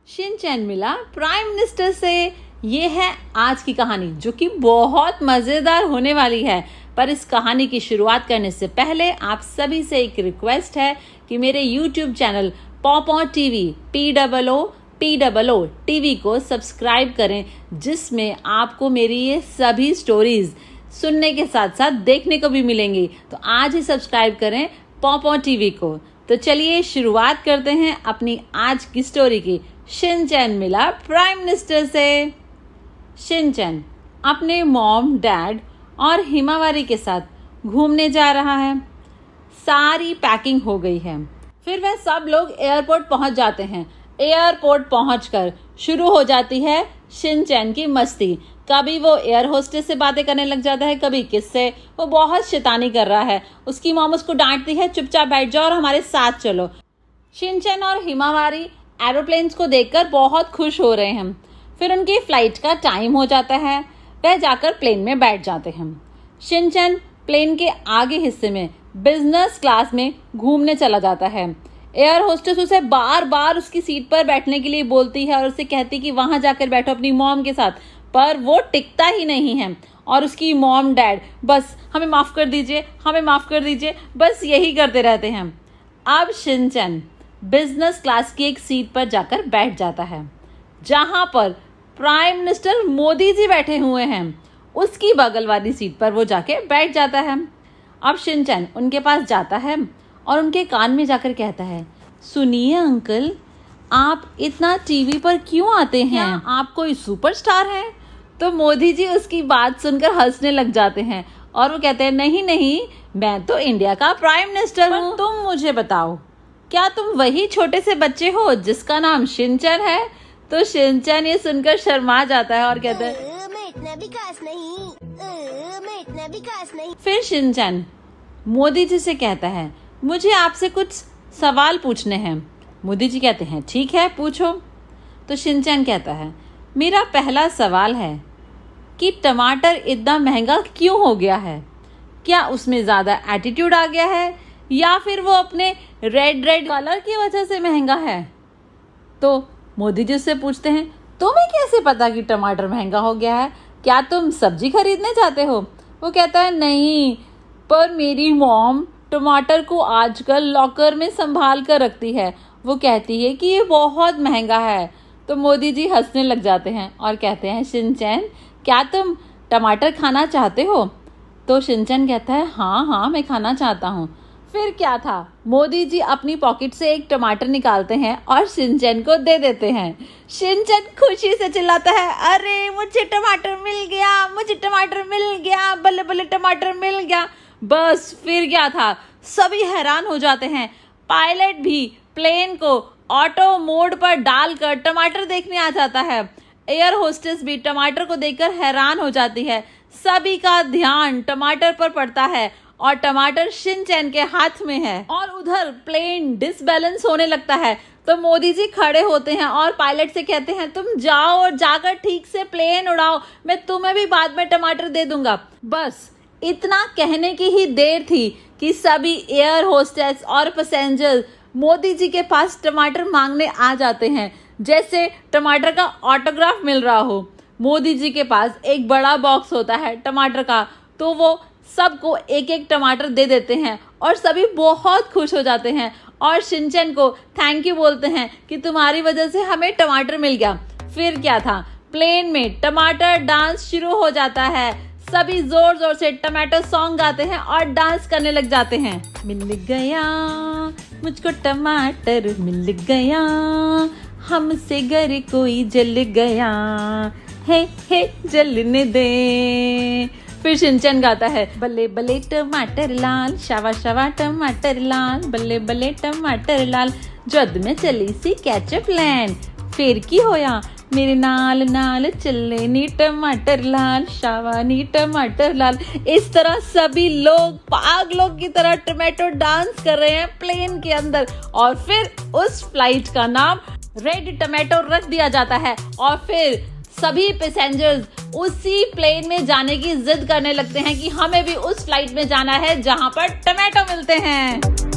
Shinchan मिला prime minister से। ये है आज की कहानी जो कि बहुत मजेदार होने वाली है। पर इस कहानी की शुरुआत करने से पहले आप सभी से एक रिक्वेस्ट है कि मेरे YouTube चैनल पॉपॉ टीवी POO टीवी को सब्सक्राइब करें, जिसमें आपको मेरी ये सभी स्टोरीज सुनने के साथ साथ देखने को भी मिलेंगी। तो आज ही सब्सक्राइब करें पॉपॉ टीवी को। तो चलिए शुरुआत करते हैं अपनी आज की स्टोरी की। शिनचैन मिला प्राइम मिनिस्टर से। शिनचैन अपने मॉम, डैड और हिमावारी के साथ घूमने जा रहा है। सारी पैकिंग हो गई है। फिर वह सब लोग एयरपोर्ट पहुंच जाते हैं। एयरपोर्ट पहुंचकर शुरू हो जाती है शिनचैन की मस्ती। कभी वो एयर होस्टेस से बातें करने लग जाता है, कभी किससे। वो बहुत शैतानी कर रहा है। उसकी मॉम उसको डांटती है, चुपचाप बैठ जाओ और हमारे साथ चलो। शिनचैन और हिमावारी एरोप्लेन्स को देखकर बहुत खुश हो रहे हैं। फिर उनकी फ्लाइट का टाइम हो जाता है। वह जाकर प्लेन में बैठ जाते हैं। शिनचैन प्लेन के आगे हिस्से में बिजनेस क्लास में घूमने चला जाता है। एयर होस्टेस उसे बार बार उसकी सीट पर बैठने के लिए बोलती है और उसे कहती कि वहां जाकर बैठो अपनी मॉम के साथ, पर वो टिकता ही नहीं है। और उसकी मॉम, डैड बस हमें माफ कर दीजिए, हमें माफ कर दीजिए, बस यही करते रहते हैं। अब शिनचैन बिजनेस क्लास की एक सीट पर जाकर बैठ जाता है, जहां पर प्राइम मिनिस्टर मोदी जी बैठे हुए हैं। उसकी बगल वाली सीट पर वो जाके बैठ जाता है। अब शिनचैन उनके पास जाता है और उनके कान में जाकर कहता है, सुनिए अंकल, आप इतना टीवी पर क्यों आते हैं? आप कोई सुपरस्टार हैं? तो मोदी जी उसकी बात सुनकर हंसने लग जाते हैं और वो कहते हैं, नहीं नहीं, मैं तो इंडिया का प्राइम मिनिस्टर हूँ। तुम मुझे बताओ, क्या तुम वही छोटे से बच्चे हो जिसका नाम शिनचैन है? तो शिनचैन ये सुनकर शर्मा जाता है और कहता है, मैं इतना भी खास नहीं। फिर शिनचैन मोदी जी से कहता है, मुझे आपसे कुछ सवाल पूछने हैं। मोदी जी कहते हैं, ठीक है पूछो। तो शिनचैन कहता है, मेरा पहला सवाल है कि टमाटर इतना महंगा क्यों हो गया है? क्या उसमें ज्यादा एटीट्यूड आ गया है या फिर वो अपने रेड कलर की वजह से महंगा है? तो मोदी जी से पूछते हैं, तुम्हें कैसे पता कि टमाटर महंगा हो गया है? क्या तुम सब्जी खरीदने जाते हो? वो कहता है, नहीं, पर मेरी मॉम टमाटर को आजकल लॉकर में संभाल कर रखती है। वो कहती है कि ये बहुत महंगा है। तो मोदी जी हंसने लग जाते हैं और कहते हैं, शिनचैन, क्या तुम टमाटर खाना चाहते हो? तो शिनचैन कहता है, हाँ मैं खाना चाहता हूँ। फिर क्या था, मोदी जी अपनी पॉकेट से एक टमाटर निकालते हैं और शिनचैन को दे देते हैं। शिनचैन खुशी से चिल्लाता है, अरे मुझे टमाटर मिल गया, मुझे टमाटर मिल गया, बल्ले बल्ले टमाटर मिल गया। बस फिर क्या था, सभी हैरान हो जाते हैं। पायलट भी प्लेन को ऑटो मोड पर डालकर टमाटर देखने आ जाता है। एयर होस्टेस भी टमाटर को देखकर हैरान हो जाती है। सभी का ध्यान टमाटर पर पड़ता है और टमाटर शिनचैन के हाथ में है। और उधर प्लेन डिसबैलेंस होने लगता है। तो मोदी जी खड़े होते हैं और पायलट से कहते हैं, तुम जाओ और जाकर ठीक से प्लेन उड़ाओ, मैं तुम्हें भी बाद में टमाटर दे दूंगा। बस इतना कहने की ही देर थी कि सभी एयर होस्टेस और पैसेंजर्स मोदी जी के पास टमाटर मांगने आ जाते हैं, जैसे टमाटर का ऑटोग्राफ मिल रहा हो। मोदी जी के पास एक बड़ा बॉक्स होता है टमाटर का, तो वो सबको एक एक टमाटर दे देते हैं और सभी बहुत खुश हो जाते हैं और शिनचैन को थैंक यू बोलते हैं कि तुम्हारी वजह से हमें टमाटर मिल गया। फिर क्या था, प्लेन में टमाटर डांस शुरू हो जाता है। सभी जोर जोर से टमाटो सॉन्ग गाते हैं और डांस करने लग जाते हैं। मिल गया मुझको टमाटर, मिल गया हमसे घर कोई जल गया, हे जलने दे। फिर शिनचैन गाता है, बल्ले बल्ले टमाटर लाल, शावा शावा टमाटर लाल, बल्ले बल्ले टमाटर लाल, जद में चली सी कैचअप लैंड, फिर की होया मेरे नाल नाल चले नी टमाटर लाल, शावा नी टमाटर लाल। इस तरह सभी लोग पागलों की तरह टमाटो डांस कर रहे हैं प्लेन के अंदर। और फिर उस फ्लाइट का नाम रेड टमाटो रख दिया जाता है और फिर सभी पैसेंजर्स उसी प्लेन में जाने की जिद करने लगते हैं कि हमें भी उस फ्लाइट में जाना है जहां पर टमाटो मिलते हैं।